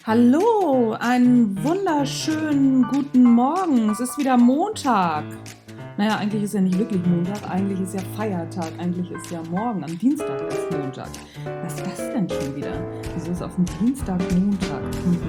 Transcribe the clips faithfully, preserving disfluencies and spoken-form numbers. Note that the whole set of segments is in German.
Hallo, einen wunderschönen guten Morgen. Es ist wieder Montag. Naja, eigentlich ist ja nicht wirklich Montag, eigentlich ist ja Feiertag, eigentlich ist ja morgen, am Dienstag erst Montag. Was ist das denn schon wieder? Wieso ist auf dem Dienstag Montag?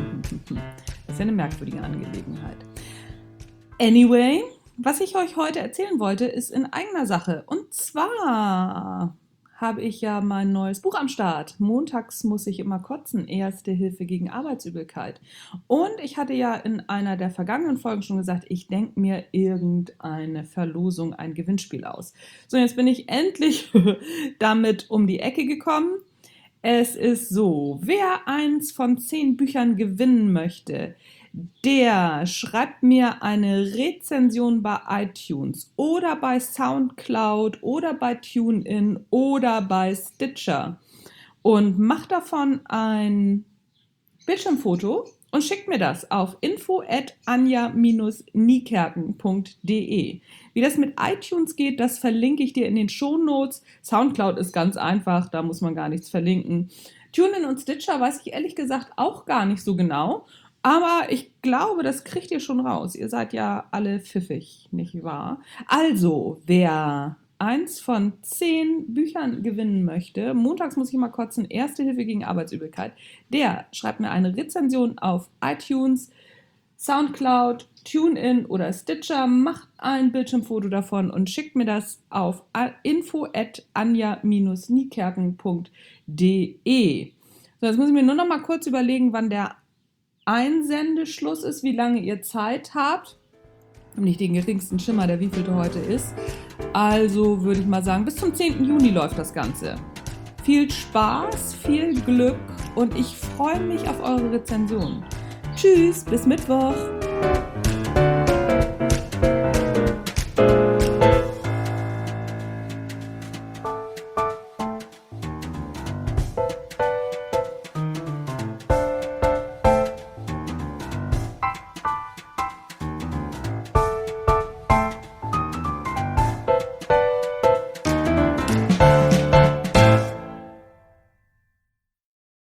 Das ist ja eine merkwürdige Angelegenheit. Anyway, was ich euch heute erzählen wollte, ist in eigener Sache. Und zwar habe ich ja mein neues Buch am Start. Montags muss ich immer kotzen. Erste Hilfe gegen Arbeitsübelkeit. Und ich hatte ja in einer der vergangenen Folgen schon gesagt, ich denke mir irgendeine Verlosung, ein Gewinnspiel aus. So, jetzt bin ich endlich damit um die Ecke gekommen. Es ist so, wer eins von zehn Büchern gewinnen möchte, der schreibt mir eine Rezension bei iTunes oder bei Soundcloud oder bei TuneIn oder bei Stitcher und macht davon ein Bildschirmfoto und schickt mir das auf info at anja niekerken punkt de. Wie das mit iTunes geht, das verlinke ich dir in den Shownotes. Soundcloud ist ganz einfach, da muss man gar nichts verlinken. TuneIn und Stitcher weiß ich ehrlich gesagt auch gar nicht so genau. Aber ich glaube, das kriegt ihr schon raus. Ihr seid ja alle pfiffig, nicht wahr? Also, wer eins von zehn Büchern gewinnen möchte, montags muss ich mal kotzen, Erste Hilfe gegen Arbeitsübelkeit, der schreibt mir eine Rezension auf iTunes, Soundcloud, TuneIn oder Stitcher, macht ein Bildschirmfoto davon und schickt mir das auf info at anja niekerken punkt de. So, jetzt muss ich mir nur noch mal kurz überlegen, wann der Einsendeschluss ist, wie lange ihr Zeit habt. Ich habe nicht den geringsten Schimmer, der wievielte heute ist. Also würde ich mal sagen, bis zum zehnten Juni läuft das Ganze. Viel Spaß, viel Glück und ich freue mich auf eure Rezension. Tschüss, bis Mittwoch.